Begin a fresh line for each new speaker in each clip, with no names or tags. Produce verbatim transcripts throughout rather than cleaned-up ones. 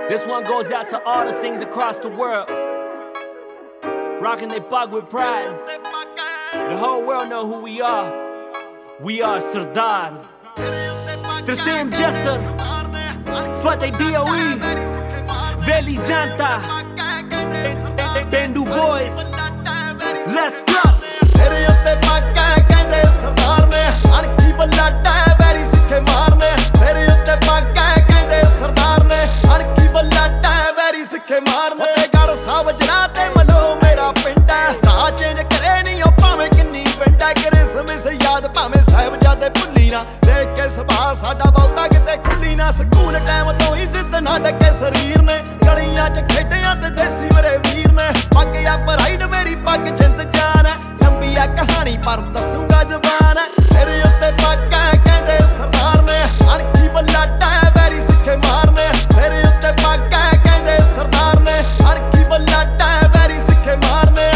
This one goes out to all the singers across the world, rocking they bug with pride. The whole world know who we are. We are Sardars. Terceiro Jesser, Fateh D O E, Veli Janta, Bendu Boys. Let's go.
ਤੇਰੇ ਉੱਤੇ ਪੱਕਾ ਕਹਿੰਦੇ ਸਰਦਾਰ ਨੇ ਅਣਖੀ blood ਹੈ very ਸਿੱਖੇ ਮਾਰਨੇ ਤੇਰੇ ਉੱਤੇ ਪੱਕਾ ਕਹਿੰਦੇ ਸਰਦਾਰ ਨੇ ਅਣਖੀ ਬਲੱਡ ਹੈ ਵੈਰੀ ਸਿੱਖੇ ਮਾਰਨੇ ਤੇ ਗੜ ਸਾਹਿਬ ਜਰਾ ਤੇ ਮਲੋ ਮੇਰਾ ਪਿੰਡ ਹੈ ਰਾਹ ਚੇਂਜ ਕਰੇ ਨਹੀਂ ਉਹ ਭਾਵੇਂ ਕਿੰਨੀ ਪਿੰਡ ਹੈ ਕਰੇ ਸਮੇਂ ਸੇ ਯਾਦ ਭਾਵੇਂ ਸਾਹਿਬਜ਼ਾਦੇ ਭੁੱਲੀ ਨਾ ਦੇਖ ਕੇ ਸੁਭਾਅ ਸਾਡਾ ਬਹੁਤਾ ਕਿਤੇ ਖੁੱਲੀ ਨਾ ਸਕੂਲ ਟਾਈਮ ਤੋਂ ਹੀ ਜ਼ਿੱਦ ਨਾ ਡੱਕੇ ਸਰੀਰ ਨੇ ਗਲੀਆਂ 'ਚ ਖੇਡਿਆਂ ਤੇ ਦੇਸੀ ਮੇਰੇ ਵੀਰ ਨੇ ਪੱਗ ਆ ਪ੍ਰਾਈਡ ਮੇਰੀ ਪੱਗ ਜਿੰਦ ਜਾਨ ਹੈ ਲੰਬੀ ਆ ਕਹਾਣੀ ਪਰ ਦੱਸੂਗਾ ਜ਼ਬਾਨ ਹੈ ਤੇਰੇ ਉੱਤੇ ਪੱਗ ਹੈ ਕਹਿੰਦੇ ਸਰਦਾਰ ਨੇ ਅਣਖੀ ਬਲੱਡ ਹੈ ਵੈਰੀ ਸਿੱਖੇ ਮਾਰਨੇ ਤੇਰੇ ਉੱਤੇ ਪੱਗ ਹੈ ਕਹਿੰਦੇ ਸਰਦਾਰ ਨੇ ਅਣਖੀ ਬਲੱਡ ਹੈ ਵੈਰੀ ਸਿੱਖੇ ਮਾਰਨੇ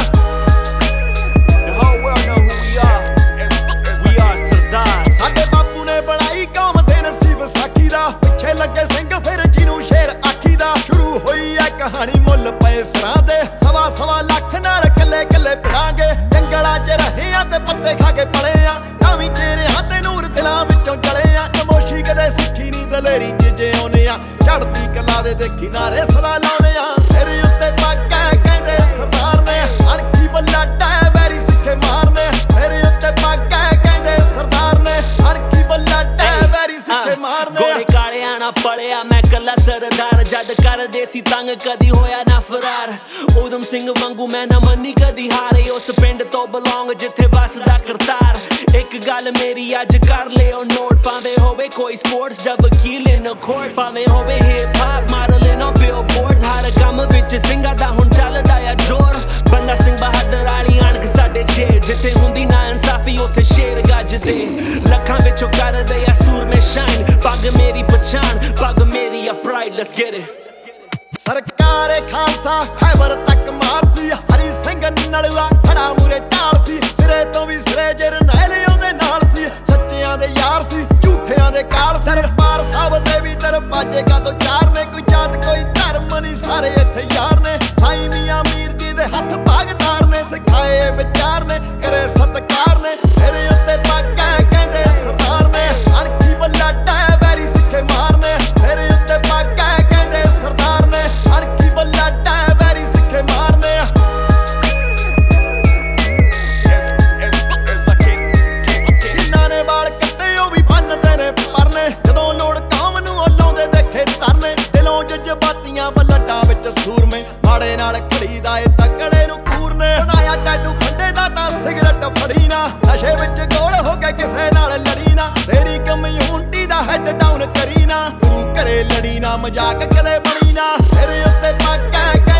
The whole world know who we are. We are Sardars.
ਸਾਡੇ ਬਾਪੂ ਨੇ ਬਣਾਈ ਕੌਮ ਦੇ ਨਸੀਬ ਸਾਖੀ ਦਾ ਪਿੱਛੇ ਲੱਗੇ ਸਿੰਘ ਫਿਰ ਜਿਹਨੂੰ ਸ਼ੇਰ ਆਖੀ ਦਾ ਸ਼ੁਰੂ ਹੋਈ ਐ ਕਹਾਣੀ ਮੁੱਲ ਪਏ ਸਰਾਂ ਦੇ ਸਵਾ ਸਵਾ ਲੱਖ ਨਾਲ ਕੱਲੇ ਕੱਲੇ ਪਿੜਾਂਗੇ ਜੰਗਲਾਂ 'ਚ ਰਹੇ ਆ ਤੇ ਪੱਤੇ ਖਾ ਕੇ ਪਲੇ ਆ ਤਾਂ ਵੀ ਚਿਹਰਿਆਂ ਤੇ ਨੂਰ ਦਿਲਾਂ ਵਿੱਚੋਂ ਜਲੇ ਆ ਨਮੋਸ਼ੀ ਕਦੇ ਸਿੱਖੀ ਨਹੀਂ ਦਲੇਰੀ 'ਚ ਜਿਉਂਦੇ ਆ ਚੜ੍ਹਦੀ ਕਲਾ ਦੇ ਤੇ ਕਿਨਾਰੇ ਸਦਾ ਲਾਉਂਦੇ ਆ ਤੇਰੇ ਉੱਤੇ ਪੱਗ ਹੈ ਕਹਿੰਦੇ ਸਰਦਾਰ ਨੇ ਅਣਖੀ ਬਲੱਡ ਹੈ ਵੈਰੀ ਸਿੱਖੇ ਮਾਰਨੇ ਤੇਰੇ ਉੱਤੇ ਪੱਗ ਹੈ ਕਹਿੰਦੇ ਸਰਦਾਰ ਨੇ ਅਣਖੀ ਬਲੱਡ ਹੈ ਵੈਰੀ ਸਿੱਖੇ ਮਾਰਨੇ
ਗੋਰੇ ਕਾਲਿਆਂ ਨਾਲ ਪਲਿਆ ਮੈਂ ਕੱਲਾ ਸਰਦਾਰ ਜਦ ਕਰਦੇ ਸੀ ਤੰਗ ਕਦੀ ਹੋਇਆ ਨਾ ਫਰਾਰ ਊਧਮ ਸਿੰਘ ਵਾਂਗੂ ਮੈਂ ਨਾ ਮੰਨੀ ਕਦੀ ਹਾਰੇ ਉਸ ਪਿੰਡ ਤੋਂ ਬਿਲੋਂਗ ਜਿੱਥੇ ਵਸਦਾ ਕਰਤਾਰ ਇੱਕ ਗੱਲ ਮੇਰੀ ਅੱਜ ਕਰ ਲਿਓ ਨੋਟ ਭਾਵੇਂ ਹੋਵੇ ਕੋਈ ਸਪੋਰਟਸ ਜਾਂ ਵਕੀਲ ਇਨ ਕੋਰਟ ਭਾਵੇਂ ਹੋਵੇ hip hop model in billboards ਹਰ ਕੰਮ ਵਿੱਚ ਸਿੰਘਾਂ ਦਾ ਹੁਣ ਚੱਲਦਾ ਆ ਜ਼ੋਰ ਬੰਦਾ ਸਿੰਘ ਬਹਾਦਰ ਵਾਲੀ ਅਣਖ ਸਾਡੇ ਛੇ ਜਿੱਥੇ ਹੁੰਦੀ ਨਾ ਇਨਸਾਫੀ ਉੱਥੇ ਸ਼ੇਰ ਗੱਜਦੇ ਲੱਖਾਂ ਵਿੱਚੋਂ ਕਰਦੇ ਆ ਸੂਰ ਮੇ ਸ਼ਾਈਨ ਪੱਗ ਮੇਰੀ ਪਛਾਣ ਪੱਗ ਮੇਰੀ ਆ ਪ੍ਰਾਈਡ ਲੈਟਸ ਗੈਟ ਇਟ
ਸਰਕਾਰ ਖਾਲਸਾ ਖੈਬਰ ਤੱਕ ਮਾਰ ਸੀ ਹਰੀ ਸਿੰਘ ਨਲੂਆ ਖੜਾ ਮੂਰੇ ਢਾਲ ਸੀ ਸਿਰੇ ਤੋਂ ਵੀ ਸਿਰੇ ਜਰਨੈਲ ਉਹਦੇ ਨਾਲ ਸੀ ਸੱਚਿਆਂ ਦੇ ਯਾਰ ਸੀ ਝੂਠਿਆਂ ਦੇ ਕਾਲ ਸਰਪਾਰ ਸਾਹਿਬ ਦੇ ਵੀ ਦਰਵਾਜ਼ੇ ਕਾ ਤੋਂ ਚਾਰ ਨੇ ਕੋਈ ਜਾਤ ਕੋਈ ਧਰਮ ਨਹੀਂ ਸਾਰੇ ਇੱਥੇ ਯਾਰ ਨੇ ਸਾਈਂ ਮੀਆਂ ਮੀਰ ਜੀ ਦੇ ਹੱਥ ਭਾਗਦਾਰ ਨੇ ਸਿਖਾਏ ਵਿਚਾਰ ਨੇ ਕਰੇ ਸਤਕਾਰ ਨੇ ਤੇਰੇ ਉੱਤੇ ਪੱਗ ਹੈ ਕਹਿੰਦੇ ਸਰਦਾਰ ਨੇ ਅਣਖੀ ਬਲੱਡ ਹੈ ਵੈਰੀ ਸਿੱਖੇ ਮਾਰਨੇ ਤੇਰੇ ਉੱਤੇ ਪੱਗ ਹੈ ਕਹਿੰਦੇ ਸਰਦਾਰ ਨੇ ਅਣਖੀ ਬਲੱਡ ਹੈ ਵੈਰੀ ਸਿੱਖੇ ਮਾਰਨੇ ਜਿਨ੍ਹਾਂ ਨੇ ਵਾਲ ਕੱਟੇ ਉਹ ਵੀ ਬੰਨਦੇ ਨੇ ਪਰਨੇ ਜਦੋਂ ਲੋੜ ਕੌਮ ਨੂੰ ਉਹ ਲਾਉਂਦੇ ਦੇਖੇ ਤਰਨੇ ਦਿਲੋਂ ਜਜ਼ਬਾਤੀਆਂ ਬਲੱਡਾਂ ਵਿੱਚ ਸੂਰਮੇ ਮਾੜੇ ਨਾਲ ਖੜੀ ਦਾ ਏ ਤਕੜੇ ਨੂੰ ਕੂਰਨੇ ਬਣਾਇਆ ਟੈਟੂ ਖੰਡੇ ਦਾ ਤਾਂ ਸਿਗਰਟ ਫੜੀ ਨਾ ਨਸ਼ੇ ਵਿੱਚ ਗੋਲ ਹੋ ਕੇ ਕਿਸੇ ਨਾਲ ਲੜੀ ਨਾ ਤੇਰੀ ਕਮਿਊਨਿਟੀ ਦਾ ਹੈਡ ਡਾਊਨ ਕਰੀ ਨਾ ਤੂੰ ਘਰੇ ਲੜੀ ਨਾ ਮਜ਼ਾਕ ਕਦੇ ਬਣੀ ਨਾ ਤੇਰੇ ਉੱਤੇ ਪੱਗ ਹੈ